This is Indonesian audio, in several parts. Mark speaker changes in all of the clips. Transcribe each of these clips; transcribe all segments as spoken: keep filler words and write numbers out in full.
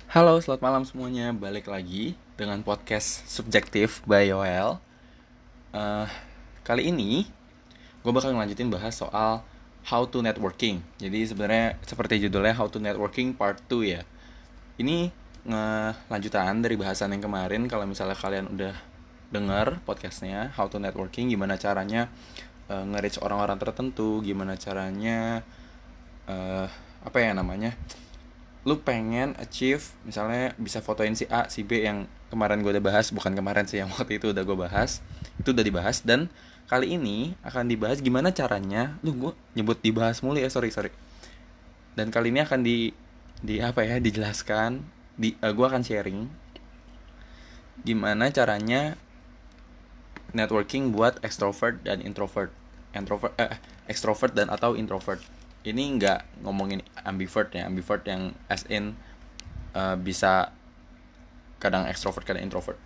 Speaker 1: Halo, selamat malam semuanya. Balik lagi dengan podcast Subjektif by Yoel. Uh, kali ini gue bakal ngelanjutin bahas soal how to networking. Jadi sebenarnya seperti judulnya how to networking part two ya. Ini ngelanjutan dari bahasan yang kemarin. Kalau misalnya kalian udah denger podcastnya how to networking, gimana caranya uh, nge-reach orang-orang tertentu, gimana caranya uh, apa ya namanya lu pengen achieve misalnya bisa fotoin si A, si B yang kemarin gue udah bahas, bukan kemarin sih, yang waktu itu udah gue bahas, itu udah dibahas. Dan kali ini akan dibahas gimana caranya, lu gue nyebut dibahas mulu ya, sorry sorry. Dan kali ini akan di di apa ya dijelaskan, di uh, gue akan sharing gimana caranya networking buat extrovert dan introvert, introvert eh, extrovert dan atau introvert. Ini nggak ngomongin ambivert ya, ambivert yang as in uh, bisa kadang extrovert kadang introvert.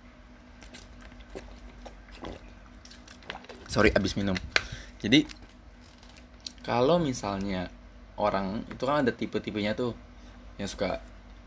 Speaker 1: Sorry, abis minum. Jadi kalau misalnya orang itu kan ada tipe-tipenya tuh, yang suka,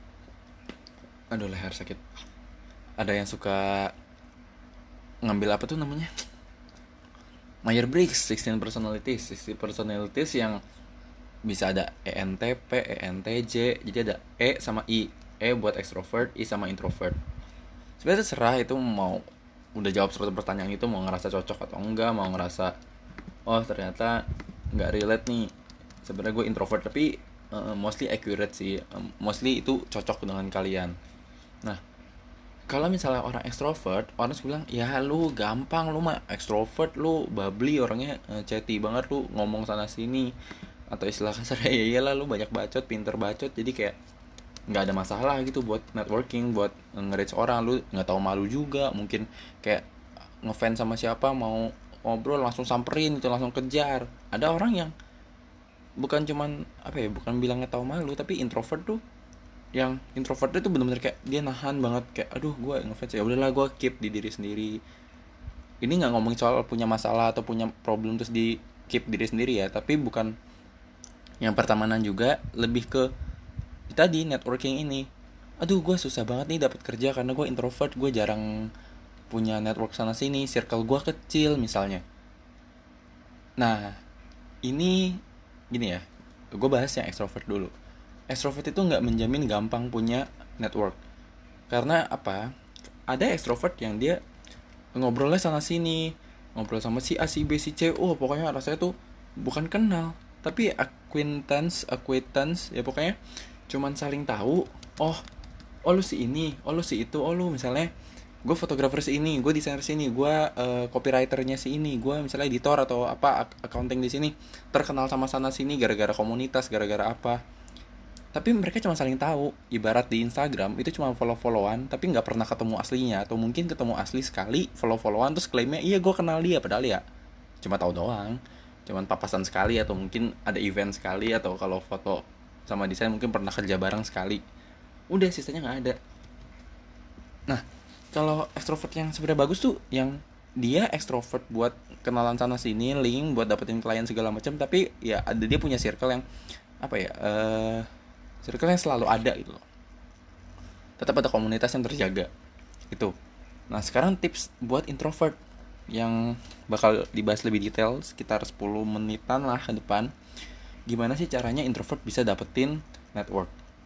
Speaker 1: aduh leher sakit, ada yang suka ngambil apa tuh namanya, Myers-Briggs, sixteen personalities, sixteen personalities yang bisa ada E N T P, E N T J. Jadi ada E sama I. E buat extrovert, I sama introvert. Sebenarnya terserah itu mau udah jawab suatu pertanyaan itu mau ngerasa cocok atau enggak, mau ngerasa oh ternyata nggak relate nih. Sebenarnya gue introvert tapi uh, mostly accurate sih, um, mostly itu cocok dengan kalian. Nah, kalau misalnya orang ekstrovert, orang bilang ya lu gampang, lu mah ekstrovert, lu bubbly orangnya, uh, chatty banget, lu ngomong sana sini, atau istilah kasar ya iyalah lu banyak bacot, pinter bacot, jadi kayak nggak ada masalah gitu buat networking, buat nge-reach orang. Lu nggak tahu malu juga, mungkin kayak ngefans sama siapa mau ngobrol langsung samperin gitu, langsung kejar. Ada orang yang bukan cuman apa ya, bukan bilang nggak tahu malu, tapi introvert tuh, yang introvert itu benar-benar kayak dia nahan banget, kayak aduh gue ngefans ya udahlah gue keep di diri sendiri. Ini nggak ngomongin soal punya masalah atau punya problem terus di keep diri sendiri ya, tapi bukan yang pertemanan juga, lebih ke tadi networking ini. Aduh gue susah banget nih dapat kerja karena gue introvert, gue jarang punya network sana sini, circle gue kecil misalnya. Nah ini gini ya, gue bahas yang extrovert dulu. Extrovert itu nggak menjamin gampang punya network. Karena apa? Ada extrovert yang dia ngobrolnya sana sini, ngobrol sama si A, si B, si C. Oh pokoknya rasanya tuh bukan kenal, tapi acquaintance, acquaintance ya pokoknya cuman saling tahu. Oh, oh lu si ini, oh lu si itu, oh lu misalnya gue fotografer si ini, gue desainer sini, gue uh, copywriternya si ini, gue misalnya editor atau apa accounting di sini, terkenal sama sana sini gara-gara komunitas, gara-gara apa. Tapi mereka cuma saling tahu. Ibarat di Instagram itu cuma follow-followan tapi nggak pernah ketemu aslinya, atau mungkin ketemu asli sekali, follow-followan terus klaimnya iya gue kenal dia, padahal ya cuma tahu doang, cuman papasan sekali, atau mungkin ada event sekali, atau kalau foto sama desain mungkin pernah kerja bareng sekali, udah sisanya nggak ada. Nah kalau ekstrovert yang sebenarnya bagus tuh yang dia ekstrovert buat kenalan sana sini, link buat dapetin klien segala macam, tapi ya ada dia punya circle yang apa ya, uh, circle yang selalu ada gitu loh, tetap ada komunitas yang terjaga itu. Nah sekarang tips buat introvert yang bakal dibahas lebih detail sekitar sepuluh menitan lah ke depan. Gimana sih caranya introvert bisa dapetin network?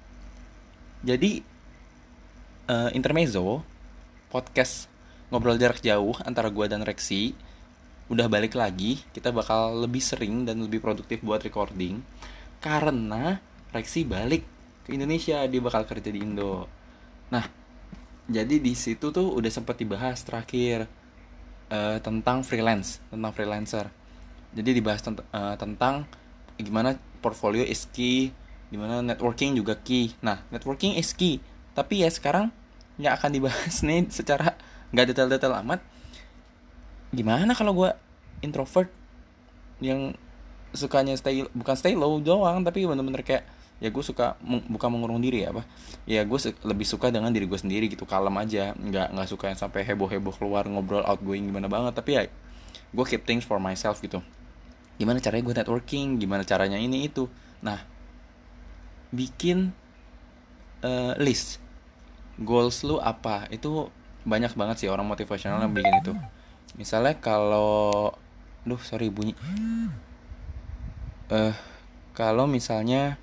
Speaker 1: Jadi uh, intermezzo podcast ngobrol jarak jauh antara gue dan Rexi udah balik lagi. Kita bakal lebih sering dan lebih produktif buat recording karena Rexi balik ke Indonesia, dia bakal kerja di Indo. Nah jadi di situ tuh udah sempat dibahas terakhir uh, tentang freelance, tentang freelancer. Jadi dibahas tent- uh, tentang gimana portfolio is key, gimana networking juga key. Nah networking is key, tapi ya sekarang yang akan dibahas nih secara nggak detail-detail amat, gimana kalau gue introvert yang sukanya stay, bukan stay low doang, tapi bener-bener kayak ya gue suka meng, bukan mengurung diri ya apa ya, gue se- lebih suka dengan diri gue sendiri gitu, kalem aja, nggak nggak suka yang sampai heboh-heboh keluar ngobrol outgoing gimana banget, tapi ya gue keep things for myself gitu. Gimana caranya gue networking, gimana caranya ini itu. Nah bikin uh, list goals lu apa. Itu banyak banget sih orang motivasional yang bikin itu. Misalnya kalau duh sorry bunyi eh uh, kalau misalnya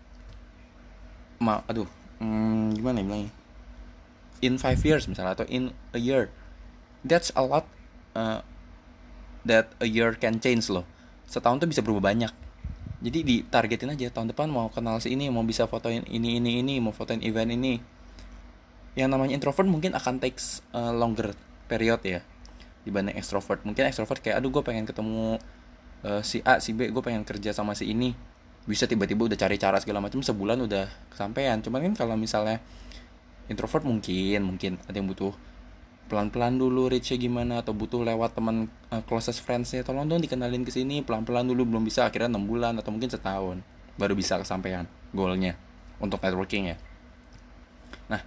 Speaker 1: ma aduh hmm, gimana ya bilangnya, in five years misalnya atau in a year, that's a lot, uh, that a year can change loh. Setahun tuh bisa berubah banyak. Jadi ditargetin aja, tahun depan mau kenal si ini, mau bisa fotoin ini ini ini, mau fotoin event ini. Yang namanya introvert mungkin akan takes uh, longer period ya dibanding extrovert. Mungkin extrovert kayak aduh gue pengen ketemu uh, si A si B, gue pengen kerja sama si ini, bisa tiba-tiba udah cari cara segala macam, sebulan udah kesampaian. Cuman kan kalau misalnya introvert mungkin mungkin ada yang butuh pelan-pelan dulu reach-nya gimana, atau butuh lewat teman uh, closest friends-nya, tolong dong dikenalin ke sini, pelan-pelan dulu, belum bisa akhirnya enam bulan atau mungkin setahun baru bisa kesampaian goalnya untuk networking ya. Nah,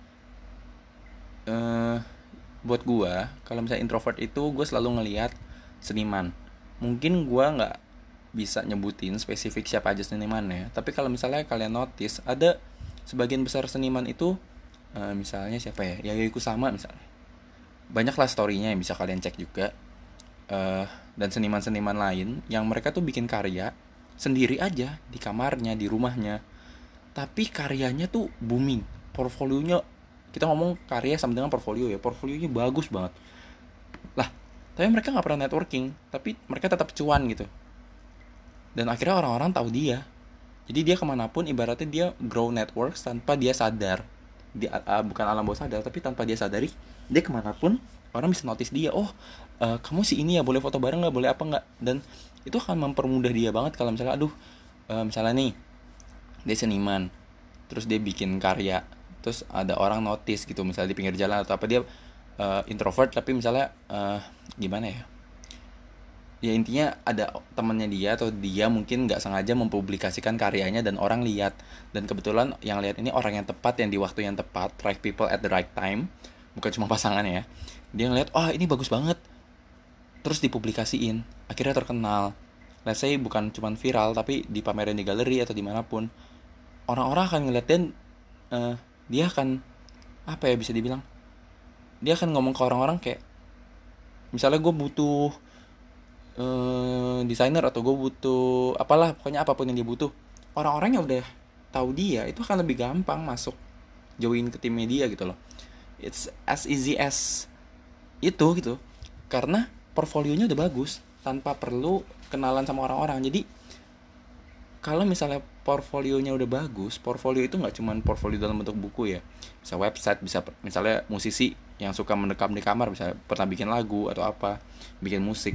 Speaker 1: uh, buat gua kalau misalnya introvert itu gue selalu ngelihat seniman. Mungkin gua nggak bisa nyebutin spesifik siapa aja senimannya, tapi kalau misalnya kalian notice ada sebagian besar seniman itu uh, misalnya siapa ya, Yayoi Kusama misalnya, banyaklah story-nya yang bisa kalian cek juga, uh, dan seniman-seniman lain yang mereka tuh bikin karya sendiri aja di kamarnya, di rumahnya, tapi karyanya tuh booming, portfolionya, kita ngomong karya sama dengan portfolio ya, portfolionya bagus banget lah, tapi mereka nggak pernah networking, tapi mereka tetap cuan gitu, dan akhirnya orang-orang tahu dia. Jadi dia kemanapun ibaratnya dia grow networks tanpa dia sadar, dia uh, bukan alam bawah sadar, tapi tanpa dia sadari dia kemanapun orang bisa notice dia. Oh uh, kamu sih ini ya, boleh foto bareng nggak, boleh apa nggak. Dan itu akan mempermudah dia banget kalau misalnya aduh uh, misalnya nih dia seniman, terus dia bikin karya, terus ada orang notice gitu misalnya di pinggir jalan atau apa, dia uh, introvert tapi misalnya uh, gimana ya, ya intinya ada temannya dia atau dia mungkin nggak sengaja mempublikasikan karyanya dan orang lihat, dan kebetulan yang lihat ini orang yang tepat, yang di waktu yang tepat, right people at the right time, bukan cuma pasangannya ya. Dia ngeliat, wah oh, ini bagus banget, terus dipublikasiin, akhirnya terkenal. Let's say bukan cuma viral tapi dipamerin di galeri atau dimanapun, orang-orang akan ngeliat dan uh, dia akan apa ya bisa dibilang, dia akan ngomong ke orang-orang kayak misalnya gue butuh Uh, desainer atau gue butuh apalah, pokoknya apapun yang dia butuh, orang-orang yang udah tahu dia itu akan lebih gampang masuk join ke tim media gitu loh. It's as easy as itu gitu, karena portfolionya udah bagus tanpa perlu kenalan sama orang-orang. Jadi kalau misalnya portfolionya udah bagus, portfolio itu nggak cuma portfolio dalam bentuk buku ya, bisa website, bisa misalnya musisi yang suka mendekam di kamar, bisa pernah bikin lagu atau apa, bikin musik,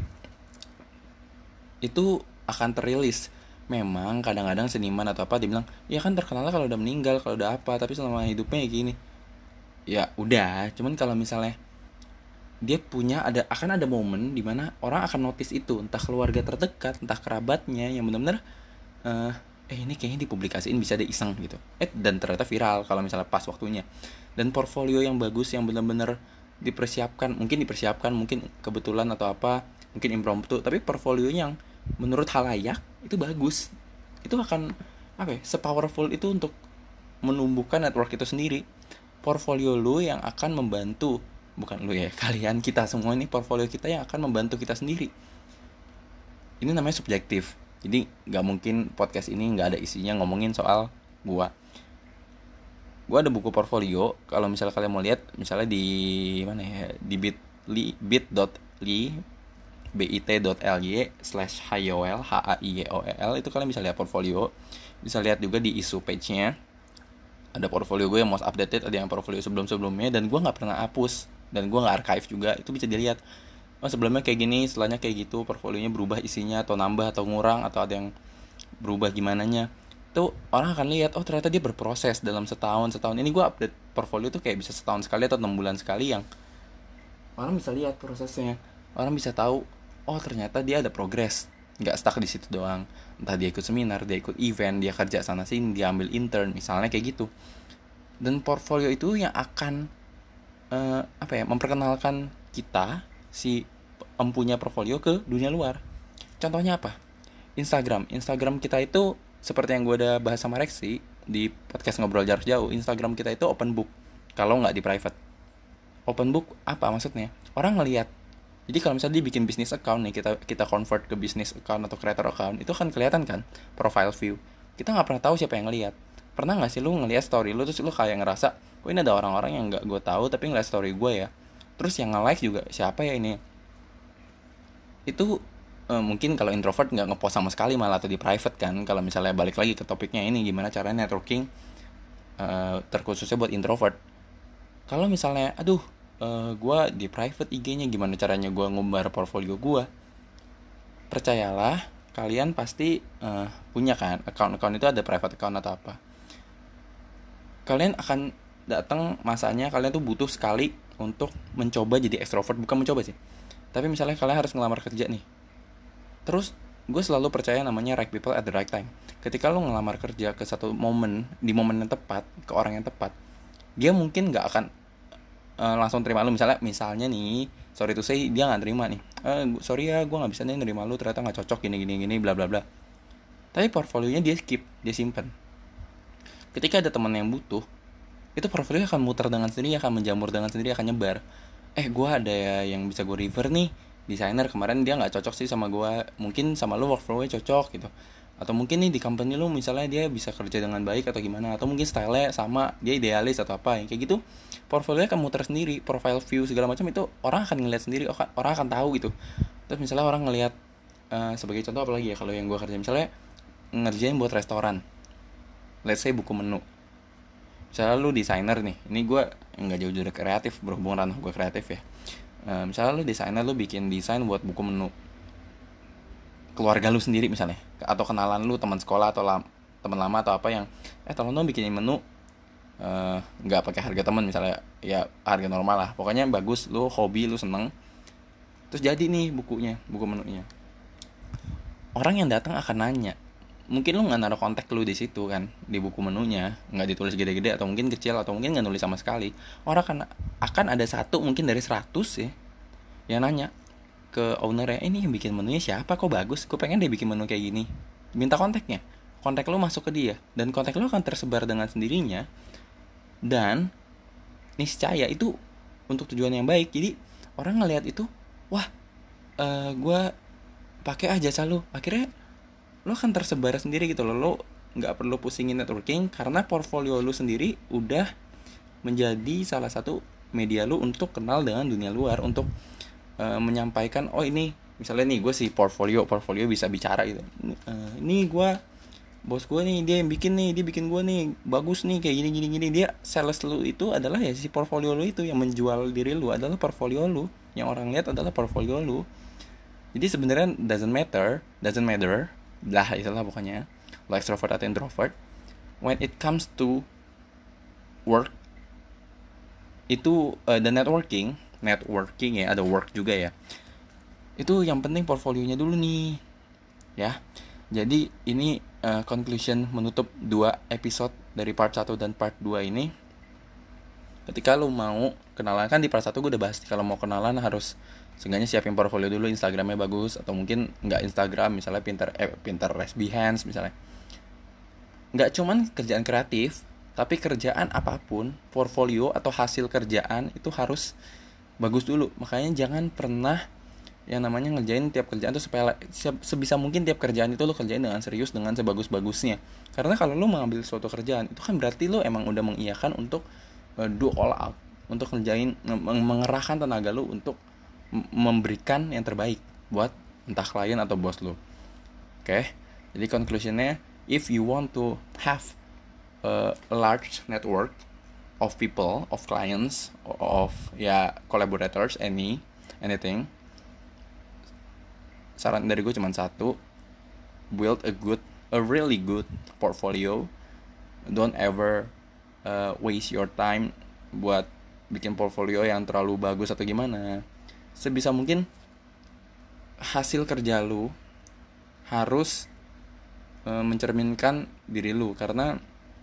Speaker 1: itu akan terilis. Memang kadang-kadang seniman atau apa dibilang ya kan terkenalnya kalau udah meninggal, kalau udah apa, tapi selama hidupnya ya gini. Ya udah, cuman kalau misalnya dia punya ada akan ada momen dimana orang akan notice itu, entah keluarga terdekat, entah kerabatnya yang benar-benar uh, eh ini kayaknya dipublikasiin, bisa ada iseng gitu, eh dan ternyata viral kalau misalnya pas waktunya. Dan portfolio yang bagus yang benar-benar dipersiapkan, mungkin dipersiapkan mungkin kebetulan atau apa, mungkin impromptu, tapi portfolio yang menurut halayak itu bagus, itu akan apa ya, sepowerful itu untuk menumbuhkan network itu sendiri. Portfolio lu yang akan membantu, bukan lu ya, kalian, kita semua ini portfolio kita yang akan membantu kita sendiri. Ini namanya subjektif, jadi nggak mungkin podcast ini nggak ada isinya ngomongin soal gua. Gua ada buku portfolio, kalau misalnya kalian mau lihat misalnya di mana ya, di bit.ly bit.ly bit.ly slash hayol h a i y o e l, itu kalian bisa lihat portfolio. Bisa lihat juga di isu page-nya, ada portfolio gue yang most updated, ada yang portfolio sebelum-sebelumnya, dan gue gak pernah hapus, dan gue gak archive juga. Itu bisa dilihat, oh sebelumnya kayak gini, setelahnya kayak gitu, portfolionya berubah isinya, atau nambah, atau ngurang, atau ada yang berubah gimananya. Itu orang akan lihat, oh ternyata dia berproses dalam setahun, setahun ini gue update portfolio tuh kayak bisa setahun sekali atau enam bulan sekali, yang orang bisa lihat prosesnya. Orang bisa tahu, oh ternyata dia ada progres, nggak stuck di situ doang. Entah dia ikut seminar, dia ikut event, dia kerja sana sini, dia ambil intern, misalnya kayak gitu. Dan portfolio itu yang akan uh, apa ya, memperkenalkan kita, si empunya portfolio, ke dunia luar. Contohnya apa? Instagram. Instagram kita itu seperti yang gue udah bahas sama Rexi, di podcast ngobrol jarak jauh, Instagram kita itu open book kalau nggak di private. Open book apa maksudnya? Orang ngelihat. Jadi kalau misalnya dia bikin bisnis account nih, kita kita convert ke bisnis account atau creator account, itu kan kelihatan kan profile view. Kita nggak pernah tahu siapa yang ngelihat. Pernah nggak sih lu ngelihat story lu terus lu kayak ngerasa, kok ini ada orang-orang yang nggak gue tahu tapi ngeliat story gue ya. Terus yang nge-like juga siapa ya ini? Itu eh, mungkin kalau introvert nggak ngepost sama sekali malah atau di private kan. Kalau misalnya balik lagi ke topiknya ini, gimana caranya networking eh, terkhususnya buat introvert. Kalau misalnya aduh uh, gue di private I G-nya, gimana caranya gue ngumbar portfolio gue? Percayalah, kalian pasti uh, punya kan account-account itu, ada private account atau apa. Kalian akan datang masanya kalian tuh butuh sekali untuk mencoba jadi extrovert. Bukan mencoba sih, tapi misalnya kalian harus ngelamar kerja nih. Terus gue selalu percaya namanya right people at the right time. Ketika lo ngelamar kerja ke satu momen, di momen yang tepat, ke orang yang tepat, dia mungkin nggak akan uh, langsung terima lu. Misalnya misalnya nih, sorry to say, dia nggak terima nih, eh, sorry ya gue nggak bisa nih nerima lu, ternyata nggak cocok gini gini gini bla bla bla. Tapi portfolionya dia skip, dia simpen. Ketika ada teman yang butuh, itu portfolio akan muter dengan sendiri, akan menjamur dengan sendiri, akan nyebar. Eh gue ada ya yang bisa gue refer nih, desainer kemarin dia nggak cocok sih sama gue, mungkin sama lu workflow-nya cocok gitu. Atau mungkin nih di company lu misalnya dia bisa kerja dengan baik atau gimana, atau mungkin style-nya sama, dia idealis atau apa yang kayak gitu. Portfolio akan muter sendiri, profile view segala macam itu orang akan ngeliat sendiri, orang akan tahu gitu. Terus misalnya orang ngeliat uh, sebagai contoh apa lagi ya, kalau yang gue kerja misalnya ngerjain buat restoran, let's say buku menu. Misalnya lu desainer nih, ini gue nggak jauh dari kreatif, berhubung ranah gue kreatif ya. Uh, misalnya lu desainer, lu bikin desain buat buku menu keluarga lu sendiri misalnya, atau kenalan lu, teman sekolah atau lam, teman lama atau apa yang eh tolong dong bikinin menu nggak uh, pakai harga teman misalnya, ya harga normal lah, pokoknya bagus, lu hobi, lu seneng. Terus jadi nih bukunya, buku menunya. Orang yang datang akan nanya, mungkin lu nggak naruh kontak lu di situ kan, di buku menunya nggak ditulis gede-gede, atau mungkin kecil, atau mungkin nggak nulis sama sekali. Orang akan akan ada satu mungkin dari seratus ya yang nanya ke owner ya, ini yang bikin menunya siapa, kok bagus, gue pengen deh bikin menu kayak gini, minta kontaknya. Kontak lu masuk ke dia, dan kontak lu akan tersebar dengan sendirinya, dan niscaya itu untuk tujuan yang baik. Jadi orang ngelihat itu, wah uh, gue pakai aja jasa lu, akhirnya lu akan tersebar sendiri gitu loh. Lu nggak perlu pusingin networking, karena portfolio lu sendiri udah menjadi salah satu media lu untuk kenal dengan dunia luar, untuk Uh, menyampaikan, oh ini misalnya nih gue si portfolio portfolio bisa bicara gitu, uh, ini gue bos gue nih, dia yang bikin nih, dia bikin gue nih bagus nih kayak gini gini gini. Dia sales lu itu adalah ya si portfolio lu itu, yang menjual diri lu adalah portfolio lu, yang orang lihat adalah portfolio lu. Jadi sebenarnya doesn't matter doesn't matter lah itulah pokoknya, lo extrovert atau introvert, when it comes to work itu uh, the networking networking ya, ada work juga ya. Itu yang penting portfolionya dulu nih ya. Jadi ini uh, conclusion menutup dua episode dari part satu dan part dua ini. Ketika lu mau kenalan, kan di part satu gue udah bahas, kalau mau kenalan harus seenggaknya siapin portfolio dulu, Instagramnya bagus, atau mungkin nggak Instagram, misalnya Pinter, eh, Pinterest, Behance misalnya. Nggak cuman kerjaan kreatif, tapi kerjaan apapun, portfolio atau hasil kerjaan itu harus bagus dulu. Makanya jangan pernah yang namanya ngerjain tiap kerjaan tuh supaya sebisa mungkin tiap kerjaan itu lo kerjain dengan serius, dengan sebagus-bagusnya. Karena kalau lo mengambil suatu kerjaan, itu kan berarti lo emang udah mengiyakan untuk uh, do all out, untuk ngerjain, mengerahkan tenaga lo untuk m- memberikan yang terbaik buat entah klien atau bos lo. Oke, okay? Jadi conclusionnya, if you want to have a large network of people, of clients, of ya collaborators, any anything, saran dari gue cuma satu, build a good, a really good portfolio. Don't ever uh, waste your time buat bikin portfolio yang terlalu bagus atau gimana. Sebisa mungkin hasil kerja lu harus uh, mencerminkan diri lu, karena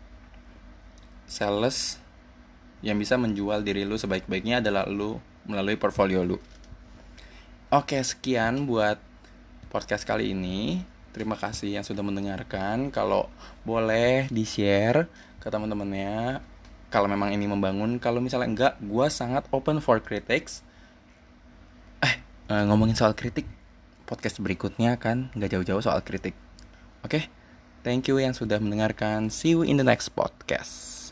Speaker 1: sales yang bisa menjual diri lu sebaik-baiknya adalah lu melalui portfolio lu. Oke, sekian buat podcast kali ini. Terima kasih yang sudah mendengarkan. Kalau boleh di-share ke teman-temannya kalau memang ini membangun. Kalau misalnya enggak, gue sangat open for critics. Eh, eh, ngomongin soal kritik, podcast berikutnya kan nggak jauh-jauh soal kritik. Oke, okay? Thank you yang sudah mendengarkan. See you in the next podcast.